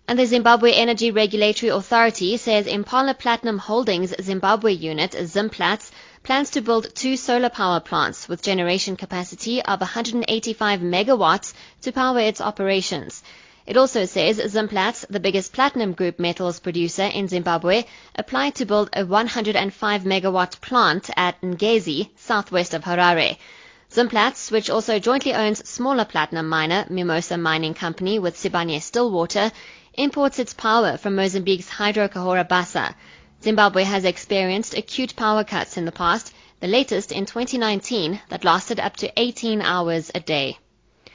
And the Zimbabwe Energy Regulatory Authority says Impala Platinum Holdings Zimbabwe unit, Zimplats, plans to build 2 solar power plants with generation capacity of 185 megawatts to power its operations. It also says Zimplats, the biggest platinum group metals producer in Zimbabwe, applied to build a 105 megawatt plant at Ngezi, southwest of Harare. Zimplats, which also jointly owns smaller platinum miner Mimosa Mining Company with Sibanye-Stillwater, imports its power from Mozambique's Hydro Cahora Bassa. Zimbabwe has experienced acute power cuts in the past, the latest in 2019 that lasted up to 18 hours a day.